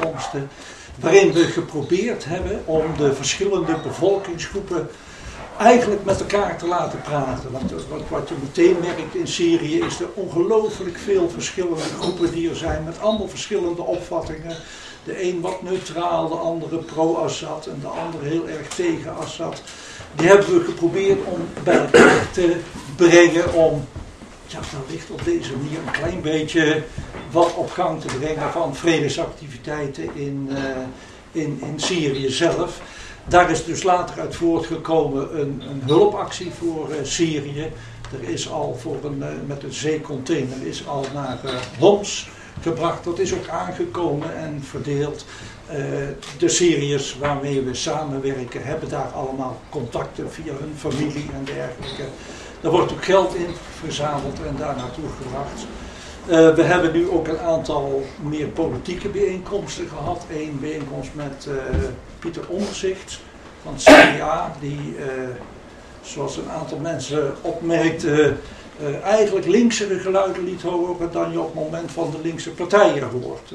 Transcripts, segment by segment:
bijeenkomsten waarin we geprobeerd hebben om de verschillende bevolkingsgroepen eigenlijk met elkaar te laten praten. Want wat je meteen merkt in Syrië is er ongelooflijk veel verschillende groepen die er zijn met allemaal verschillende opvattingen. De een wat neutraal, de andere pro-Assad en de andere heel erg tegen Assad. Die hebben we geprobeerd om bij elkaar te brengen om wellicht op deze manier een klein beetje wat op gang te brengen van vredesactiviteiten in Syrië zelf. Daar is dus later uit voortgekomen een hulpactie voor Syrië. Er is al met een zeecontainer is al naar Homs gebracht. Dat is ook aangekomen en verdeeld. De Syriërs waarmee we samenwerken hebben daar allemaal contacten via hun familie en dergelijke. Er wordt ook geld in verzameld en daar naartoe gebracht. We hebben nu ook een aantal meer politieke bijeenkomsten gehad. Eén bijeenkomst met Pieter Omtzigt van het CDA, die zoals een aantal mensen opmerkten, eigenlijk linksere geluiden liet horen dan je op het moment van de linkse partijen hoort.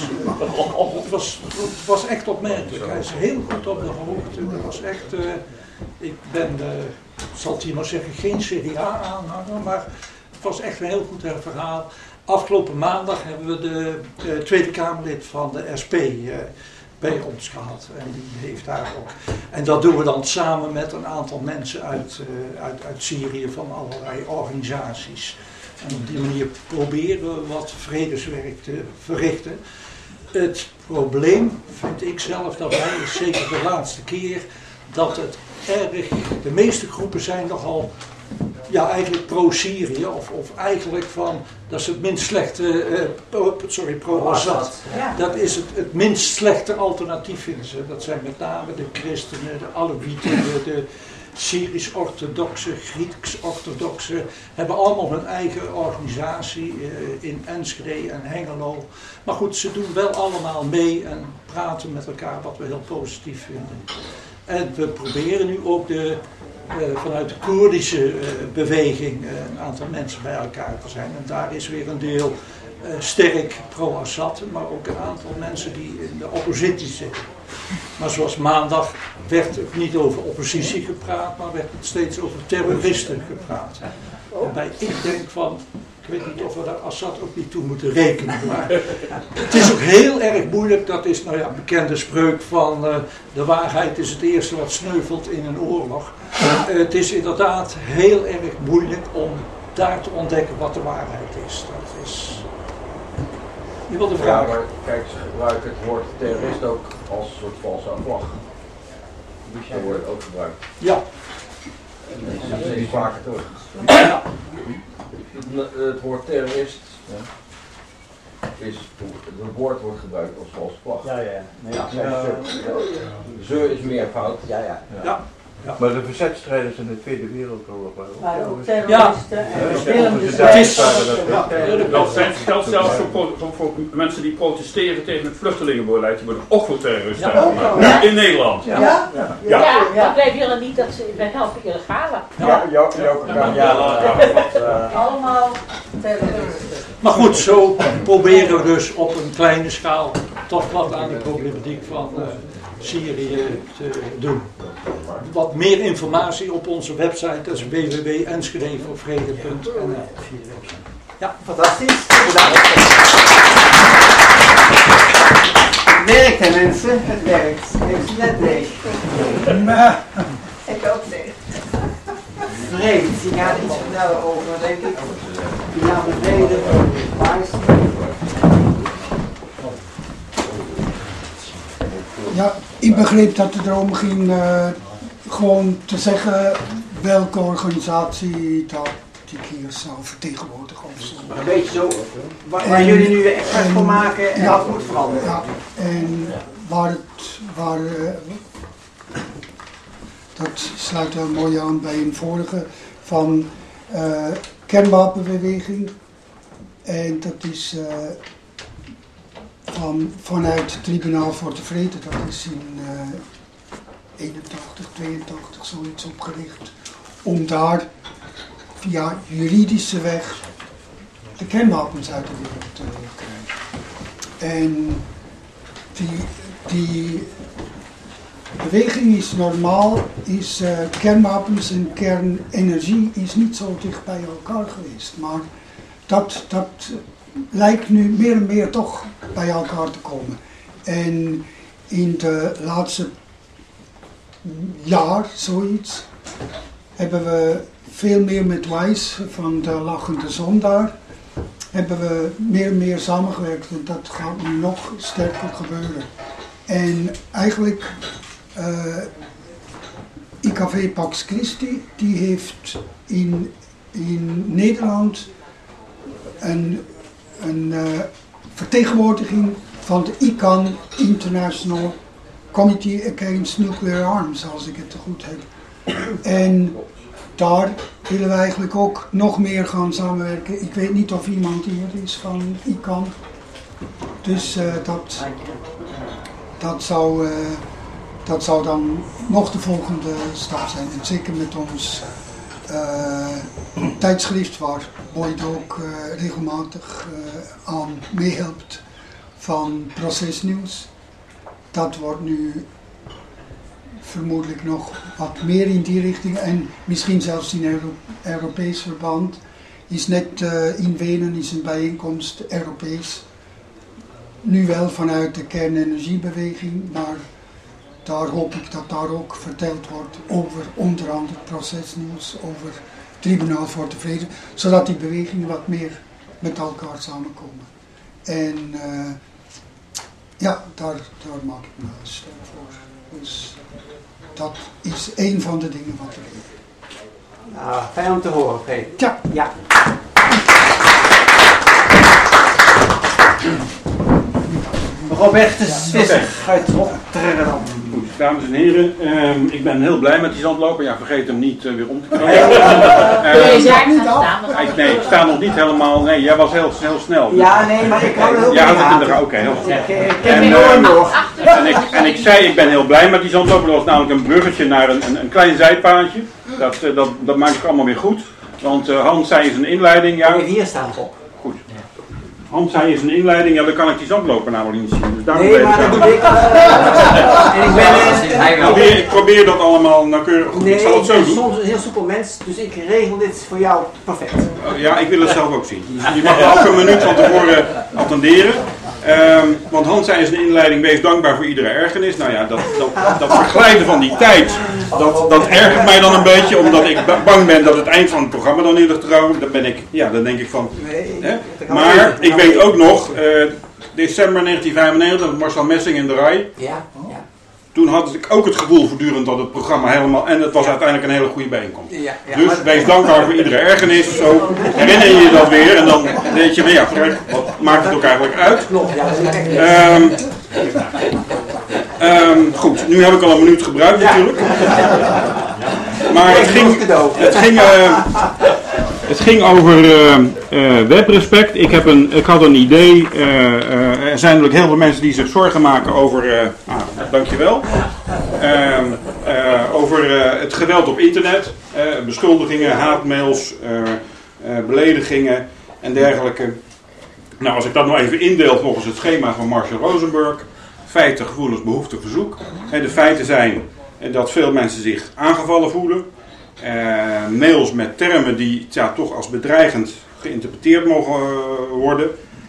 Het was echt opmerkelijk. Hij is heel goed op de hoogte. Dat was echt, ik ben, zal het hier maar zeggen, geen CDA-aanhanger, maar het was echt een heel goed verhaal. Afgelopen maandag hebben we de Tweede Kamerlid van de SP bij ons gehad. En die heeft daar ook. En dat doen we dan samen met een aantal mensen uit Syrië van allerlei organisaties. En op die manier proberen we wat vredeswerk te verrichten. Het probleem vind ik zelf daarbij is zeker de laatste keer dat het de meeste groepen zijn nogal eigenlijk pro-Syrië of eigenlijk van dat is het minst slechte pro-Assad. Ja. Dat is het minst slechte alternatief vinden ze. Dat zijn met name de christenen, de Alewieten, de Syrisch-orthodoxe, Grieks-orthodoxe, hebben allemaal hun eigen organisatie in Enschede en Hengelo. Maar goed, ze doen wel allemaal mee en praten met elkaar, wat we heel positief vinden. En we proberen nu ook vanuit de Koerdische beweging een aantal mensen bij elkaar te zijn. En daar is weer een deel sterk pro-Assad, maar ook een aantal mensen die in de oppositie zitten. Maar zoals maandag werd het niet over oppositie gepraat, maar werd het steeds over terroristen gepraat. Waarbij ik denk van, ik weet niet of we daar Assad ook niet toe moeten rekenen, maar het is ook heel erg moeilijk, dat is een bekende spreuk van de waarheid is het eerste wat sneuvelt in een oorlog. Het is inderdaad heel erg moeilijk om daar te ontdekken wat de waarheid is. Dat is nu wel de vraag. Ja, maar kijk, ze gebruiken het woord terrorist ook als een soort valse vlag. Dat wordt ook gebruikt. Ja. Dat zie je vaker terug. Ja. Het woord terrorist het woord wordt gebruikt als valse vlag. Ze is meervoud. Ja. Maar de verzetstrijders in de Tweede Wereldoorlog waren ook terroristen en dat geldt zelfs voor mensen die protesteren tegen het vluchtelingenbeleid. Die worden ook voor terroristen in Nederland. Dat blijven jullie niet dat ze bij helpen illegale. Allemaal terroristen. Maar goed, zo proberen we dus op een kleine schaal toch wat aan de problematiek van Syrië te doen. Wat meer informatie op onze website, dat is www.enschedevoorvrede.nl. Ja, fantastisch. Bedankt. Het werkt, hè mensen, het werkt. Heeft u net leeg? Ik ook niet. Vreemd, die gaat iets vertellen over, denk ik. Die naam de vrede, Ja, ik begreep dat het erom ging gewoon te zeggen welke organisatie dat ik hier zou vertegenwoordigen of zo. Een beetje zo, waar jullie nu expert voor maken en dat moet veranderen. Ja, en dat sluit wel mooi aan bij een vorige van kernwapenbeweging. En dat is vanuit het Tribunaal voor de Vrede, dat is in 81, 82 zoiets opgericht, om daar via juridische weg de kernwapens uit de wereld te krijgen. En het die beweging is normaal, kernwapens en kernenergie is niet zo dicht bij elkaar geweest. Maar dat lijkt nu meer en meer toch bij elkaar te komen. En in de laatste jaar, zoiets, hebben we veel meer met WISE van de Lachende Zon daar, hebben we meer en meer samengewerkt en dat gaat nu nog sterker gebeuren. En eigenlijk, IKV Pax Christi, die heeft in Nederland een vertegenwoordiging van de ICAN, International Committee Against Nuclear Arms, als ik het goed heb. En daar willen we eigenlijk ook nog meer gaan samenwerken. Ik weet niet of iemand hier is van ICAN. Dus dat zou dan nog de volgende stap zijn. En zeker met ons tijdschrift waar Boyd ook regelmatig aan meehelpt van Procesnieuws. Dat wordt nu vermoedelijk nog wat meer in die richting en misschien zelfs in Europees verband. Is net in Wenen is een bijeenkomst Europees. Nu wel vanuit de kernenergiebeweging, maar daar hoop ik dat daar ook verteld wordt over onder andere Procesnieuws, over Tribunaal voor de Vrede, zodat die bewegingen wat meer met elkaar samenkomen. En daar maak ik me sterk voor. Dus dat is een van de dingen wat er is. Nou, fijn om te horen, Peter. Ja. Robert de Visser uit Rotterdam. Goed, dames en heren, ik ben heel blij met die zandloper. Ja, vergeet hem niet weer om te knallen. Nee, ik sta nog niet helemaal. Nee, jij was heel snel. Ja, nee, maar ik hou er heel erg. Oké, heel goed. En ik zei, ik ben heel blij met die zandloper. Dat was namelijk een bruggetje naar een klein zijpaadje. Dat maakt het allemaal weer goed. Want Hans zei in zijn inleiding. Ja, hier staan op. Goed. Hans zei in zijn inleiding, ja, dan kan ik die zandloper namelijk niet zien. Dus daarom nee, maar dat doe ik. Ik probeer dat allemaal nauwkeurig. Nee, ik zal het zo doen. Soms een heel soepel mens, dus ik regel dit voor jou perfect. Ja, ik wil het zelf ook zien. Dus je mag elke minuut van tevoren attenderen. Want Hans zei in zijn inleiding, wees dankbaar voor iedere ergernis. Nou ja, dat verglijden van die tijd, dat ergert mij dan een beetje, omdat ik bang ben dat het eind van het programma dan in ligt te komen. Dan denk ik van... Nee, maar ik weet ook nog, december 1995, Marcel Messing in de Rij. Ja. Toen had ik ook het gevoel voortdurend dat het programma helemaal... En het was uiteindelijk een hele goede bijeenkomst. Ja, dus wees dankbaar voor iedere ergernis. Zo herinner je je dat weer. En dan weet je, ja, wat maakt het ook eigenlijk uit? Klopt, ja. Goed, nu heb ik al een minuut gebruikt natuurlijk. Maar het ging over webrespect. Ik had een idee. Er zijn natuurlijk heel veel mensen die zich zorgen maken over... dankjewel. Over het geweld op internet. Beschuldigingen, haatmails, beledigingen en dergelijke. Nou, als ik dat nou even indeel volgens het schema van Marshall Rosenberg. Feiten, gevoelens, behoeften, verzoek. De feiten zijn dat veel mensen zich aangevallen voelen. Mails met termen die toch als bedreigend geïnterpreteerd mogen worden.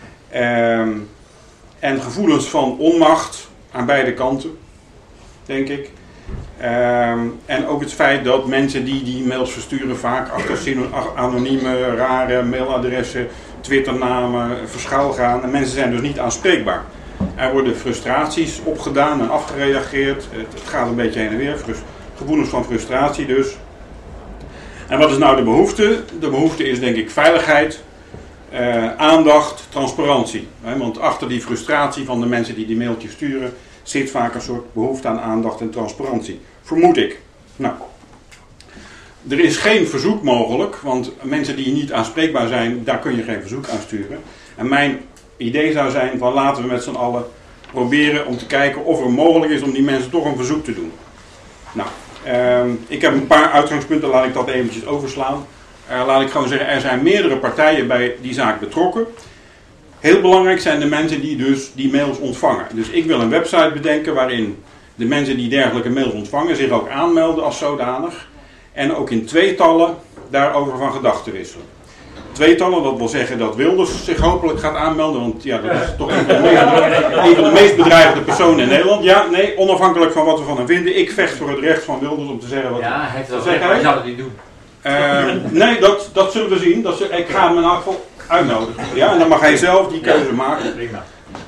En gevoelens van onmacht aan beide kanten, denk ik. En ook het feit dat mensen die mails versturen vaak achter anonieme, rare mailadressen, Twitternamen verschuil gaan. En mensen zijn dus niet aanspreekbaar. Er worden frustraties opgedaan en afgereageerd. Het gaat een beetje heen en weer. Gevoelens van frustratie dus. En wat is nou de behoefte? De behoefte is denk ik veiligheid, aandacht, transparantie. Want achter die frustratie van de mensen die mailtjes sturen zit vaak een soort behoefte aan aandacht en transparantie. Vermoed ik. Nou, er is geen verzoek mogelijk, want mensen die niet aanspreekbaar zijn, daar kun je geen verzoek aan sturen. En mijn idee zou zijn van laten we met z'n allen proberen om te kijken of er mogelijk is om die mensen toch een verzoek te doen. Nou, ik heb een paar uitgangspunten, laat ik dat eventjes overslaan. Laat ik gewoon zeggen, er zijn meerdere partijen bij die zaak betrokken. Heel belangrijk zijn de mensen die dus die mails ontvangen. Dus ik wil een website bedenken waarin de mensen die dergelijke mails ontvangen zich ook aanmelden als zodanig. En ook in tweetallen daarover van gedachten wisselen. Tweetallen, dat wil zeggen dat Wilders zich hopelijk gaat aanmelden. Want ja, dat is toch een van de meest bedreigde personen in Nederland. Ja, nee, onafhankelijk van wat we van hem vinden. Ik vecht voor het recht van Wilders om te zeggen wat hij heeft wel zeggen. Hij zou het niet doen. Nee, dat zullen we zien. Ik ga hem in elk geval uitnodigen. Ja, en dan mag hij zelf die keuze maken. Prima.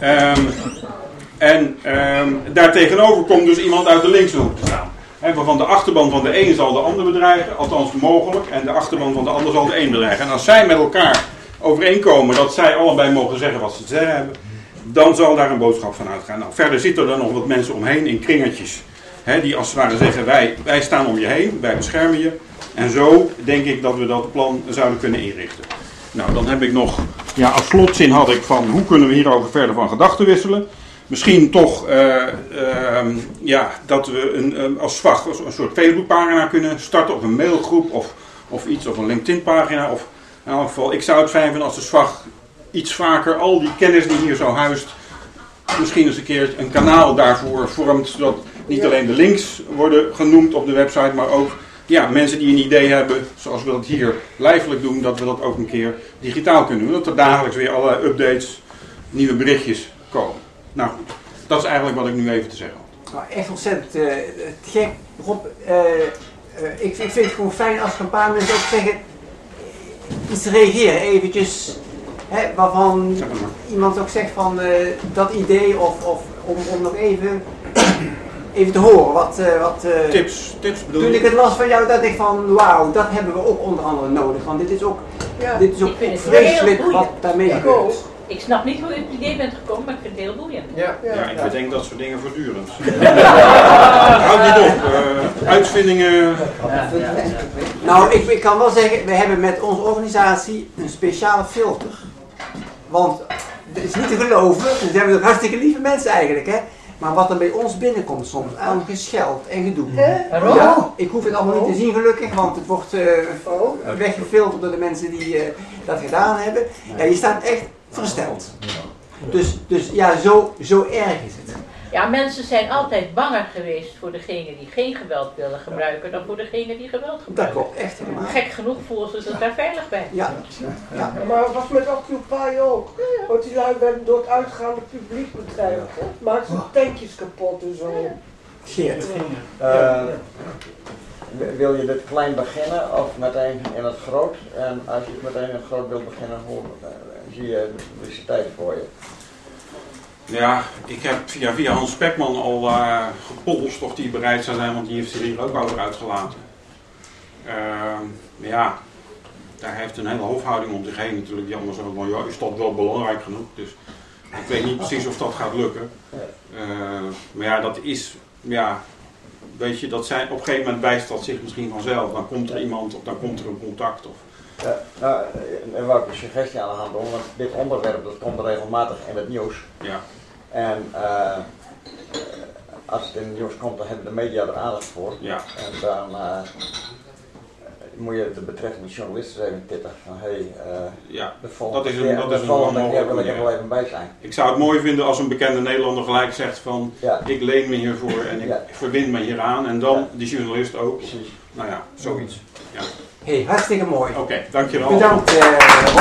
Daartegenover komt dus iemand uit de linkse hoek te staan. Waarvan de achterban van de een zal de ander bedreigen, althans mogelijk, en de achterban van de ander zal de een bedreigen. En als zij met elkaar overeenkomen dat zij allebei mogen zeggen wat ze te zeggen hebben, dan zal daar een boodschap van uitgaan. Nou, verder zitten er nog wat mensen omheen in kringetjes, die als het ware zeggen wij staan om je heen, wij beschermen je. En zo denk ik dat we dat plan zouden kunnen inrichten. Nou, dan heb ik nog, als slotzin had ik van hoe kunnen we hierover verder van gedachten wisselen. Misschien toch dat we als SWAG een soort Facebookpagina kunnen starten of een mailgroep of iets of een LinkedIn-pagina. Of in elk geval, ik zou het fijn vinden als de SWAG iets vaker al die kennis die hier zo huist, misschien eens een keer een kanaal daarvoor vormt, zodat niet alleen de links worden genoemd op de website, maar ook mensen die een idee hebben, zoals we dat hier lijfelijk doen, dat we dat ook een keer digitaal kunnen doen. Dat er dagelijks weer allerlei updates, nieuwe berichtjes komen. Nou goed, dat is eigenlijk wat ik nu even te zeggen had. Nou, echt ontzettend gek. Rob, ik vind het gewoon fijn als er een paar mensen ook zeggen, iets reageren, eventjes, waarvan iemand ook zegt van dat idee of om nog even te horen wat tips bedoel toen ik het las van jou, dat ik van wauw, dat hebben we ook onder andere nodig, want dit is ook vreselijk wat daarmee gebeurt. Ik snap niet hoe je op het idee bent gekomen, maar ik vind het heel boeiend. Ja, ik bedenk dat soort dingen voortdurend. Houd niet op. Uitvindingen. Nou, ik kan wel zeggen, we hebben met onze organisatie een speciale filter. Want het is niet te geloven, we zijn ook hartstikke lieve mensen eigenlijk, hè. Maar wat er bij ons binnenkomt soms, aan gescheld en gedoe. Ja, ik hoef het allemaal niet te zien gelukkig, want het wordt weggefilterd door de mensen die dat gedaan hebben. Ja, je staat echt versteld. Dus ja, zo erg is het. Ja, mensen zijn altijd banger geweest voor degene die geen geweld willen gebruiken dan voor degene die geweld gebruiken. Dat klopt, echt helemaal. Gek genoeg voelen ze zich daar veilig bij. Ja. Maar het was met Occupy ook. Want die lui werden door het uitgaande publiek bedreigd. Maakten ze tankjes kapot en zo. Geert. Wil je dit klein beginnen of meteen in het groot? En als je het meteen in het groot wilt beginnen, hoe zie je de publiciteit voor je? Ja, ik heb via Hans Spekman al gepolst of die bereid zou zijn, want die heeft zich hier ook over uitgelaten. Daar heeft een hele hofhouding om zich heen natuurlijk, die allemaal zo van, is dat wel belangrijk genoeg? Dus ik weet niet precies of dat gaat lukken. Dat is, weet je, dat zijn, op een gegeven moment wijst dat zich misschien vanzelf. Dan komt er iemand of dan komt er een contact. En wou ik een suggestie aan de hand doen, want dit onderwerp dat komt regelmatig in het nieuws. Ja. En als het in het nieuws komt, dan hebben de media er aandacht voor. Ja. En dan moet je de betreffende journalisten even tippen van de volgende keer wil ik er wel even bij zijn. Ik zou het mooi vinden als een bekende Nederlander gelijk zegt van ik leen me hiervoor en ik verbind me hieraan en dan die journalist ook. Precies. Nou ja, zoiets. Ja. Hey, hartstikke mooi. Oké, dankjewel. Bedankt Rob.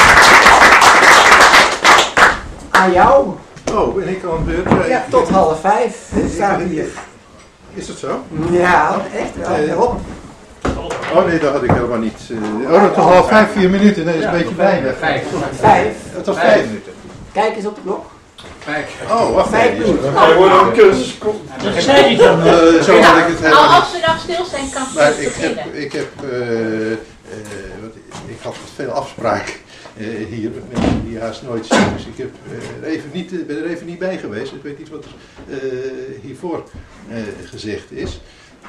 Aan jou. Oh, ben ik aan het beurt? Ja, tot 4:30 staat hier. Is dat zo? Ja, echt wel. Rob. Oh nee, dat had ik helemaal niet. Tot 4:30, 4 minuten. Nee, dat is een beetje weinig. 5. Het was 5 minuten. Kijk eens op de klok. Oh, wacht 5 minuten. Hij wordt een cursus. Dat zei hij dan. Zo had ik het helemaal niet. Als ze nou stil zijn, kan Maar het beginnen. ik had veel afspraken hier met mensen die haast nooit zien. Dus ik heb, ben er even niet bij geweest. Ik weet niet wat er hiervoor gezegd is.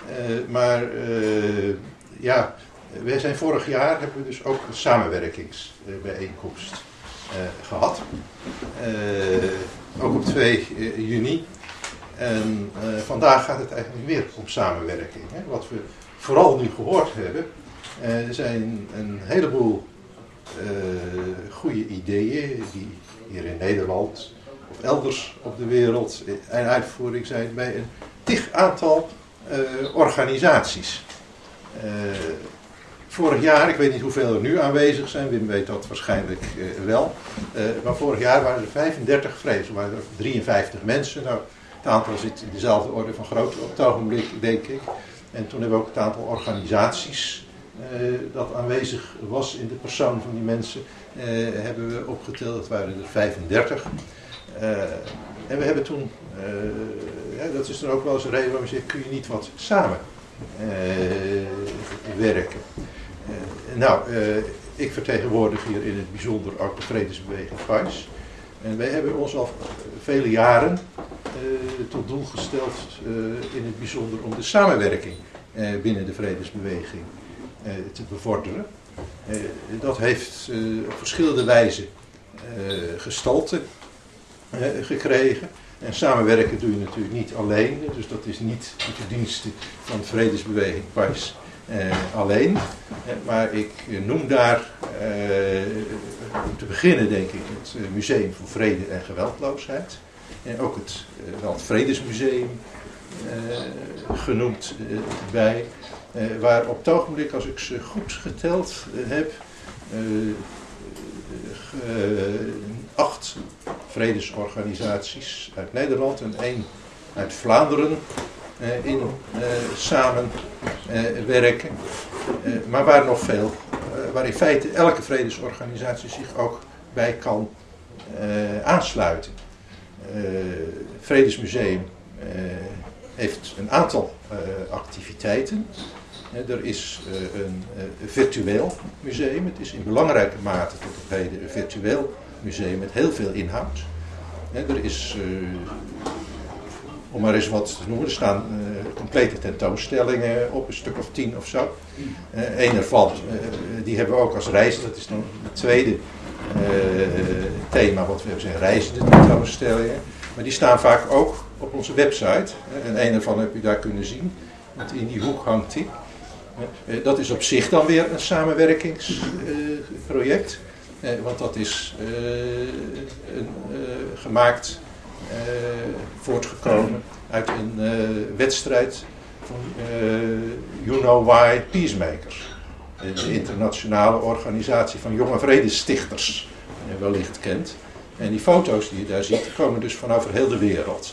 Wij zijn vorig jaar hebben we dus ook een samenwerkingsbijeenkomst gehad. Ook op 2 juni. En vandaag gaat het eigenlijk weer om samenwerking. Hè. Wat we vooral nu gehoord hebben, zijn een heleboel goede ideeën die hier in Nederland of elders op de wereld in uitvoering zijn bij een tig aantal organisaties. Vorig jaar, ik weet niet hoeveel er nu aanwezig zijn, Wim weet dat waarschijnlijk wel, maar vorig jaar waren er 35 vrezen, waren er 53 mensen. Nou, het aantal zit in dezelfde orde van grootte op het ogenblik, denk ik. En toen hebben we ook het aantal organisaties dat aanwezig was in de persoon van die mensen, hebben we opgeteld. Dat waren er 35. En we hebben toen, dat is dan ook wel eens een reden waarom je zegt, kun je niet wat samen werken. Ik vertegenwoordig hier in het bijzonder ook de Vredesbeweging PAIS. En wij hebben ons al vele jaren tot doel gesteld in het bijzonder om de samenwerking binnen de Vredesbeweging te bevorderen. Dat heeft op verschillende wijzen gestalte gekregen. En samenwerken doe je natuurlijk niet alleen, dus dat is niet de diensten van de Vredesbeweging PAIS alleen. Maar ik noem daar, om te beginnen denk ik, het Museum voor Vrede en Geweldloosheid. En ook het Vredesmuseum genoemd bij. Waar op het ogenblik, als ik ze goed geteld heb, 8 vredesorganisaties uit Nederland en 1 uit Vlaanderen in samenwerken. Maar waar nog veel, waar in feite elke vredesorganisatie zich ook bij kan aansluiten. Vredesmuseum heeft een aantal activiteiten. Er is een virtueel museum. Het is in belangrijke mate tot op heden een virtueel museum met heel veel inhoud. Er is, om maar eens wat te noemen, er staan complete tentoonstellingen op, een stuk of 10 of zo. Een ervan, die hebben we ook als reizen, dat is dan het tweede thema wat we hebben, zijn reizende tentoonstellingen. Maar die staan vaak ook op onze website. En een ervan heb je daar kunnen zien, want in die hoek hangt die. Dat is op zich dan weer een samenwerkingsproject. Want dat is gemaakt, voortgekomen uit een wedstrijd van You Know Why Peacemakers. De internationale organisatie van jonge vredestichters, wellicht kent. En die foto's die je daar ziet, komen dus van over heel de wereld.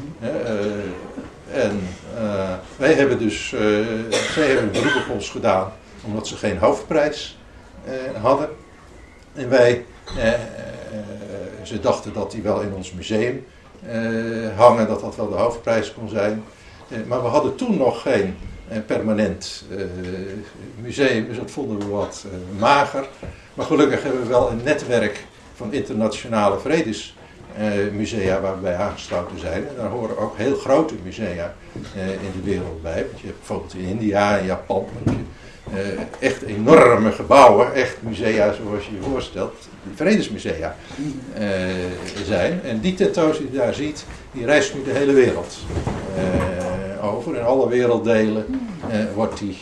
Wij hebben dus, zij hebben een beroep op ons gedaan, omdat ze geen hoofdprijs hadden. En wij, ze dachten dat die wel in ons museum hangen, dat dat wel de hoofdprijs kon zijn. Maar we hadden toen nog geen permanent museum, dus dat vonden we wat mager. Maar gelukkig hebben we wel een netwerk van internationale vredesmusea waar we bij aangesloten zijn. En daar horen ook heel grote musea in de wereld bij. Want je hebt bijvoorbeeld in India en Japan echt enorme gebouwen, echt musea zoals je je voorstelt, die vredesmusea zijn. En die tentoonstelling die je daar ziet, die reist nu de hele wereld over. In alle werelddelen wordt die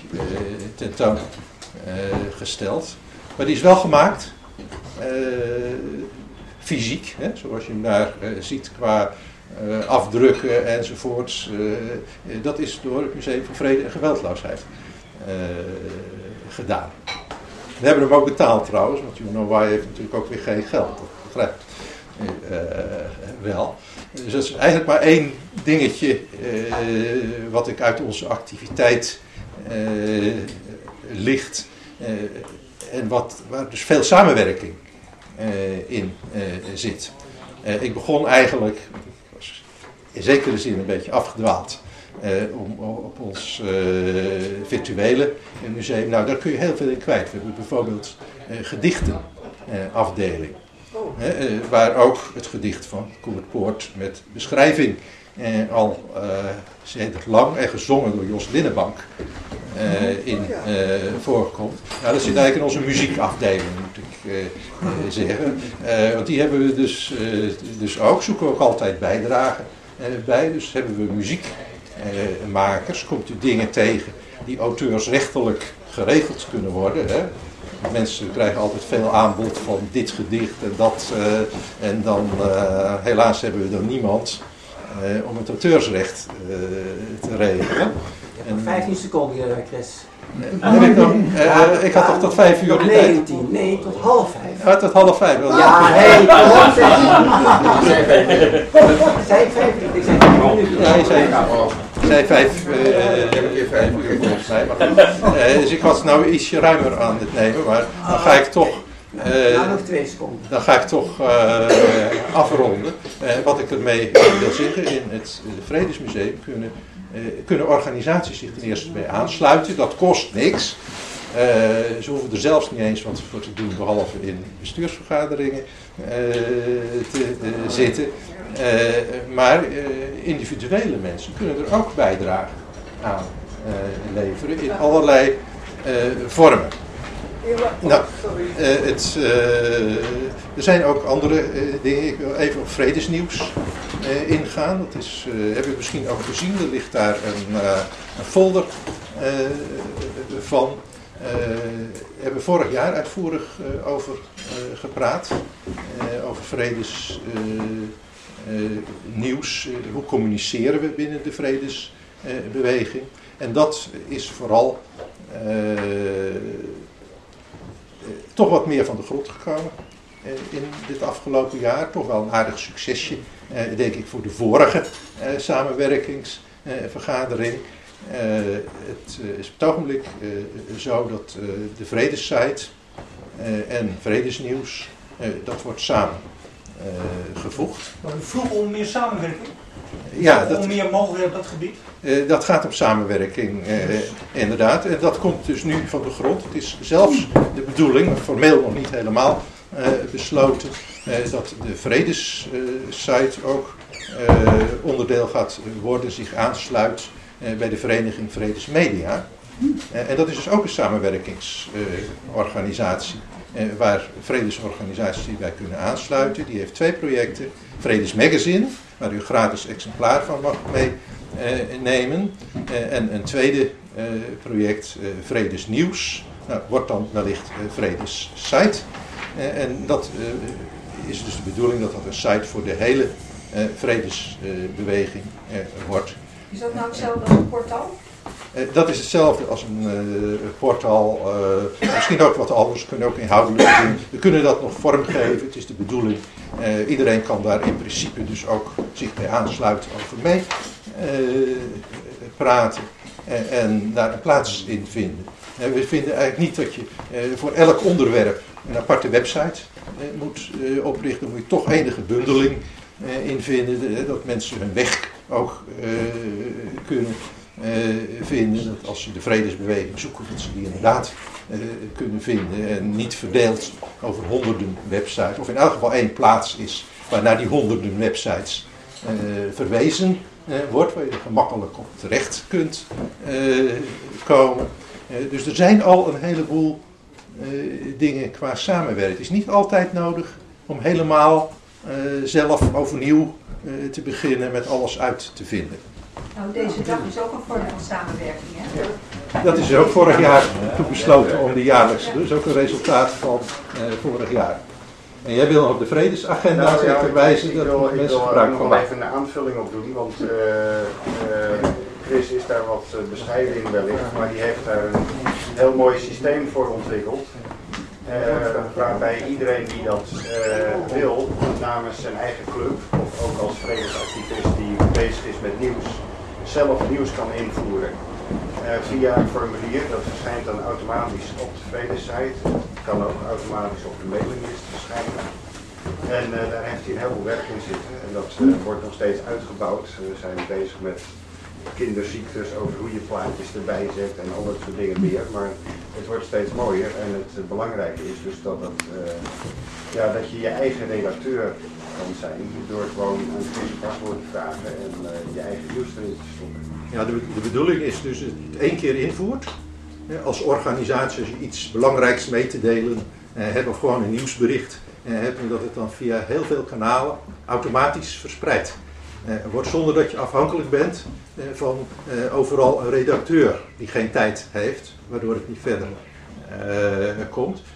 tentoongesteld. Maar die is wel gemaakt, fysiek, zoals je hem daar ziet qua afdrukken enzovoorts. Dat is door het Museum voor Vrede en Geweldloosheid gedaan. We hebben hem ook betaald trouwens, want You Know Why heeft natuurlijk ook weer geen geld, dat begrijpt wel. Dus dat is eigenlijk maar één dingetje wat ik uit onze activiteit licht en waar dus veel samenwerking in zit. Ik begon eigenlijk, was in zekere zin een beetje afgedwaald, op ons virtuele museum. Nou, daar kun je heel veel in kwijt. We hebben bijvoorbeeld gedichtenafdeling. Waar ook het gedicht van Koert Poort met beschrijving al sedert lang en gezongen door Jos Linnenbank in voorkomt. Nou, dat zit eigenlijk in onze muziekafdeling, moet ik zeggen. Want die hebben we dus ook, zoeken we ook altijd bijdragen bij. Dus hebben we muziek makers, komt u dingen tegen die auteursrechtelijk geregeld kunnen worden. Hè? Mensen krijgen altijd veel aanbod van dit gedicht en dat. En dan helaas hebben we dan niemand om het auteursrecht te regelen. En 15 seconden, Chris. Ik had toch tot 5 uur tot de 19, tijd? nee, tot half 5. Ja, tot half 5. Ja, nee, tot half 6. Zei 5 uur, ik zei 5 minuten. Ja, je zei 5 uur volgens mij. Maar goed. Dus ik was nou ietsje ruimer aan het nemen, maar dan ga ik toch... nog 2 seconden. Dan ga ik toch afronden. Wat ik ermee wil zeggen, in het Vredesmuseum kunnen organisaties zich ten eerste bij aansluiten. Dat kost niks. Ze hoeven er zelfs niet eens wat voor te doen, behalve in bestuursvergaderingen te zitten. Maar individuele mensen kunnen er ook bijdrage aan leveren in allerlei vormen. Nou, er zijn ook andere dingen. Ik wil even op vredesnieuws ingaan. Dat is, heb je misschien ook gezien. Er ligt daar een folder van. We hebben vorig jaar uitvoerig over gepraat. Over vredesnieuws. Hoe communiceren we binnen de vredesbeweging. En dat is vooral... toch wat meer van de grond gekomen in dit afgelopen jaar. Toch wel een aardig succesje, denk ik, voor de vorige samenwerkingsvergadering. Het is op het ogenblik zo dat de Vredessite en Vredesnieuws, dat wordt samengevoegd. Maar u vroeg om meer samenwerking? Ja, om meer mogelijkheden op dat gebied? Dat gaat om samenwerking, inderdaad. En dat komt dus nu van de grond. Het is zelfs de bedoeling, maar formeel nog niet helemaal besloten, dat de Vredessite ook onderdeel gaat worden, zich aansluit bij de vereniging Vredesmedia. En dat is dus ook een samenwerkingsorganisatie waar vredesorganisaties bij kunnen aansluiten. Die heeft 2 projecten. Vredes Magazine, waar u een gratis exemplaar van mag meenemen. En een tweede project, Vredesnieuws. Nou, wordt dan wellicht Vredessite. En dat is dus de bedoeling dat dat een site voor de hele vredesbeweging wordt. Is dat nou hetzelfde als een portaal? Dat is hetzelfde als een portaal. Misschien ook wat anders. We kunnen ook inhoudelijk doen. We kunnen dat nog vormgeven. Het is de bedoeling. Iedereen kan daar in principe dus ook zich bij aansluiten, over mee praten. En daar een plaats in vinden. We vinden eigenlijk niet dat je voor elk onderwerp een aparte website moet oprichten. Dan moet je toch enige bundeling in vinden. Dat mensen hun weg ook kunnen vinden. Dat als ze de vredesbeweging zoeken, dat ze die inderdaad kunnen vinden. En niet verdeeld over honderden websites. Of in elk geval 1 plaats is waar naar die honderden websites verwezen wordt. Waar je er gemakkelijk op terecht kunt komen. Dus er zijn al een heleboel dingen qua samenwerking. Het is niet altijd nodig om helemaal zelf overnieuw te beginnen met alles uit te vinden. Nou, deze dag is ook een vorm van samenwerking, hè? Dat is ook vorig jaar toen besloten om de jaarlijkse. Dus ook een resultaat van vorig jaar. En jij wil nog op de vredesagenda verwijzen dat mensen gebruik van maken. Ik wil nog even een aanvulling op doen, want Chris is daar wat bescheiden in wellicht, maar die heeft daar een heel mooi systeem voor ontwikkeld. Waarbij iedereen die dat wil, namens zijn eigen club, of ook als vredesactivist die bezig is met nieuws, zelf nieuws kan invoeren. Via een formulier, dat verschijnt dan automatisch op de vredessite. Het kan ook automatisch op de mailinglist verschijnen. En daar heeft hij een heleboel werk in zitten. En dat wordt nog steeds uitgebouwd. We zijn bezig met kinderziektes, over hoe je plaatjes erbij zet en al dat soort dingen meer. Maar het wordt steeds mooier en het belangrijke is dus dat je je eigen redacteur kan zijn door gewoon een frisse paswoord te vragen en je eigen nieuws erin te stoppen. Ja, de bedoeling is dus het 1 keer invoert. Als organisatie, als je iets belangrijks mee te delen hebt of gewoon een nieuwsbericht hebt, dat het dan via heel veel kanalen automatisch verspreidt wordt zonder dat je afhankelijk bent van overal een redacteur die geen tijd heeft, waardoor het niet verder komt.